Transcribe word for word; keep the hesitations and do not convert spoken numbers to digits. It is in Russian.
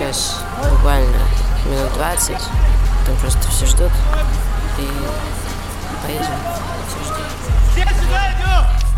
сейчас буквально минут двадцать. Там просто все ждут. И поедем. Все ждут.